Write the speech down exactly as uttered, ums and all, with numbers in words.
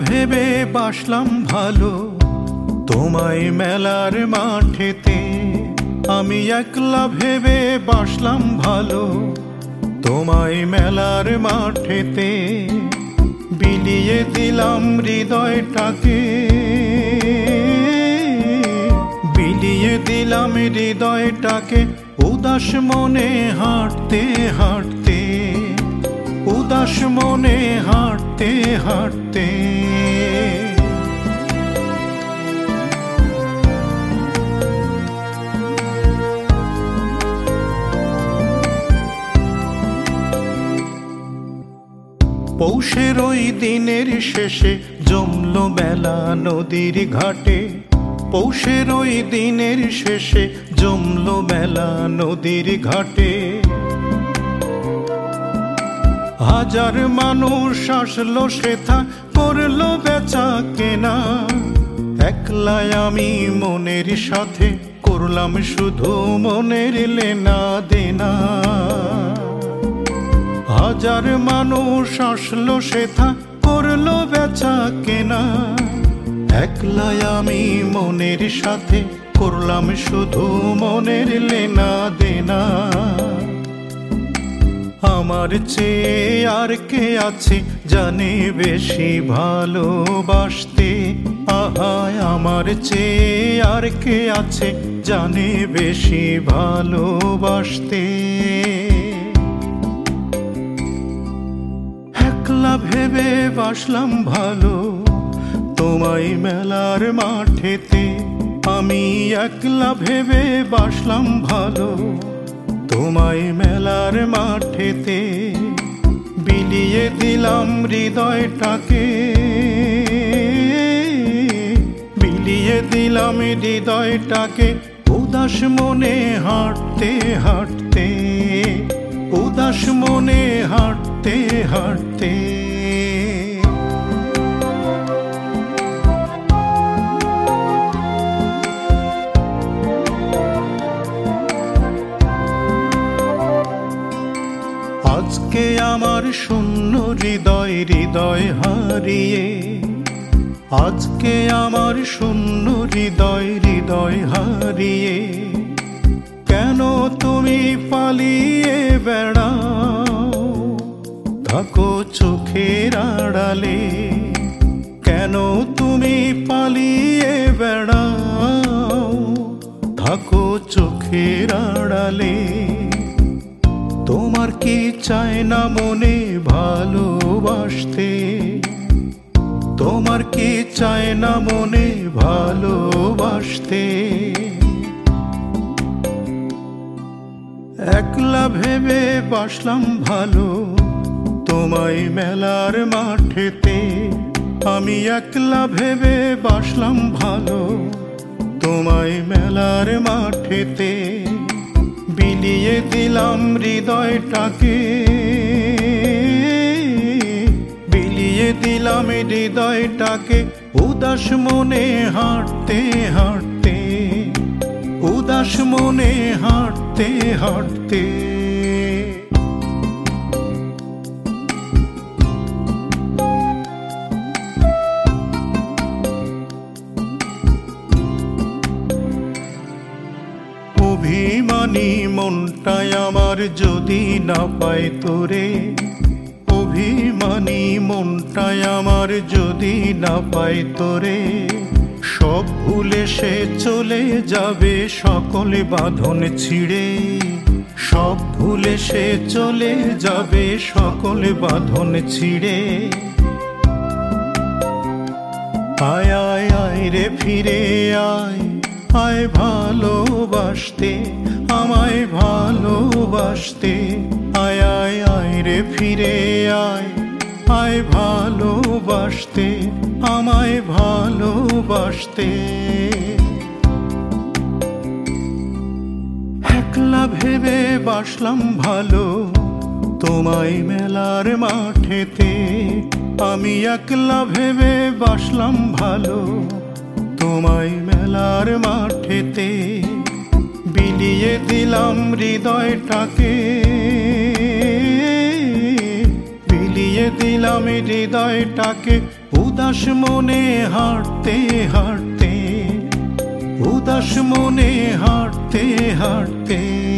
ভেবে বাসলাম ভালো তোমায় মেলার মাঠেতে, আমি একলা ভেবে বাসলাম ভালো তোমায় মেলার মাঠেতে, বিলিয়ে দিলাম হৃদয়টাকে, বিলিয়ে দিলাম হৃদয়টাকে, উদাস মনে হাঁটতে হাঁটতে, উদাস মনে হাঁটতে হাঁটতে। পৌষের ওই দিনের শেষে জমলো মেলা নদীর ঘাটে, পৌষের ওই দিনের শেষে জমলো মেলা নদীর ঘাটে। হাজার মানুষ আসলো সেথা করলো বেচা কেনা, একলাই আমি মনের সাথে করলাম শুধু মনের লেনা দেনা। হাজার মানুষ আসলো সেথা করলো বেচা কেনা, একলাই আমি মনের সাথে করলাম শুধু মনের লেনা দেনা। আমার চেয়ে আর কে আছে জানে বেশি ভালোবাসতে, আহায় আমার চেয়ে আর কে আছে জানে বেশি ভালোবাসতে। একলা ভেবে বাসলাম ভালো তোমায় মেলার মাঠেতে, আমি একলা ভেবে বাসলাম ভালো তোমায় মেলার মাঠেতে, বিলিয়ে দিলাম হৃদয়টাকে, বিলিয়ে দিলাম হৃদয়টাকে, উদাস মনে হাঁটতে হাঁটতে, উদাস মনে হাঁটতে হাঁটতে। আজকে আমার শূন্য হৃদয় হৃদয় হারিয়ে, আজকে আমার শূন্য হৃদয় হৃদয় হারিয়ে, কেন তুমি পালিয়ে বেড়াও থাকো চোখের আড়ালে, কেন তুমি পালিয়ে বেড়াও থাকো চোখের আড়ালে। তোমার কি চায় না মনে ভালোবাসতে, তোমার কি চায় না মনে ভালোবাসতে। একলা ভেবে বাসলাম ভালো তোমায় মেলার মাঠেতে, আমি একলা ভেবে বাসলাম ভালো তোমায় মেলার মাঠেতে, বিলিয়ে দিলাম হৃদয়টাকে, বিলিয়ে দিলাম হৃদয়টাকে, উদাস মনে হাঁটতে হাঁটতে, উদাস মনে হাঁটতে হাঁটতে। অভিমানী মনটাই আমার যদি না পায় তোরে, অভিমানী মনটাই আমার যদি না পায় তোরে, সব ভুলে সে চলে যাবে সকলে বাঁধন ছিঁড়ে, সব ভুলে সে চলে যাবে সকলে বাঁধন ছিঁড়ে। আয় আয় আয় রে ফিরে আয়, আয় ভালোবাসতে আমায় ভালোবাসতে, আয় আয় আয় রে ফিরে আয়, আয় ভালোবাসতে আমায় ভালোবাসতে। একলা ভেবে বাসলাম ভালো তোমায় মেলার মাঠেতে, আমি একলা ভেবে বাসলাম ভালো তোমায় মেলার মাঠেতে, বিলিয়ে দিলাম হৃদয়টাকে, বিলিয়ে দিলাম হৃদয়টাকে উদাস মনে হাঁটতে হাঁটতে, উদাস মনে হাঁটতে হাঁটতে।